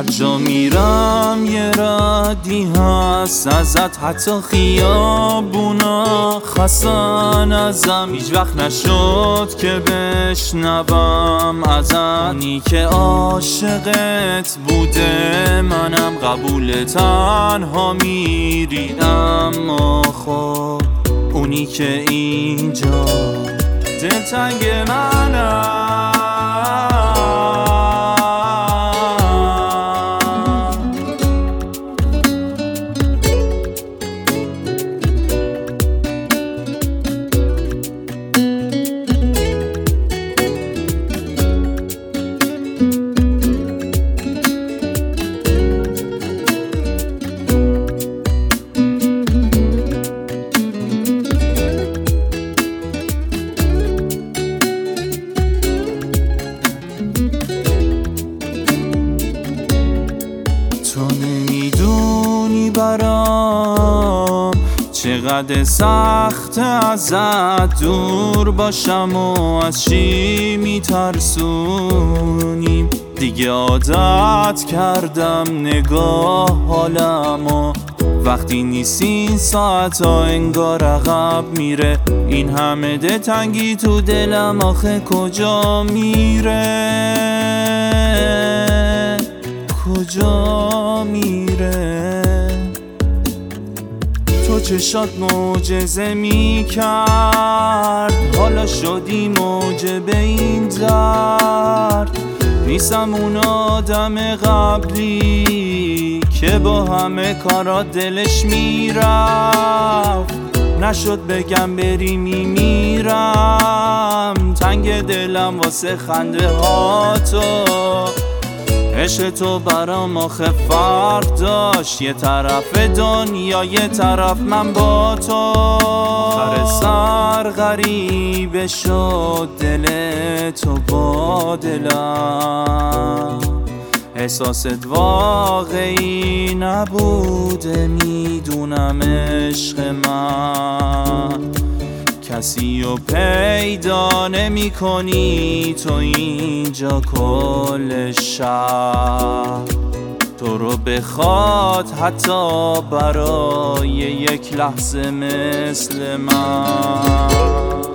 هر جا میرم یه ردی هست ازت، حتی خیابونا خستن ازم. هیچ وقت نشد که بشنوم ازت، اونی که عاشقت بوده منم قبول تنها میری، اما خب اونی که اینجا دلتنگ منم. تو نمیدونی برام چقدر سخت ازت دور باشم و از چی میترسونیم. دیگه عادت کردم نگاه حالمو، وقتی نیستی ساعتا انگار عقب میره. این همه دلتنگی تو دلم آخه کجا میره، کجا میره؟ تو چشات معجزه میکرد، حالا شدی موجب این درد. نیستم اون آدم قبلی که با همه کارات دلش میرفت، نشد بگم بری میمیرم. تنگ دلم واسه خنده ها تو، عشق تو برام آخه فرق داشت، یه طرف دنیا یه طرف من با تو. آخر سر غریبه شد دل تو با دلم، احساست واقعی نبوده میدونم عشق من. کسی رو پیدا نمی کنی تو اینجا کل شهر، تو رو بخواد حتی برای یک لحظه مثل من.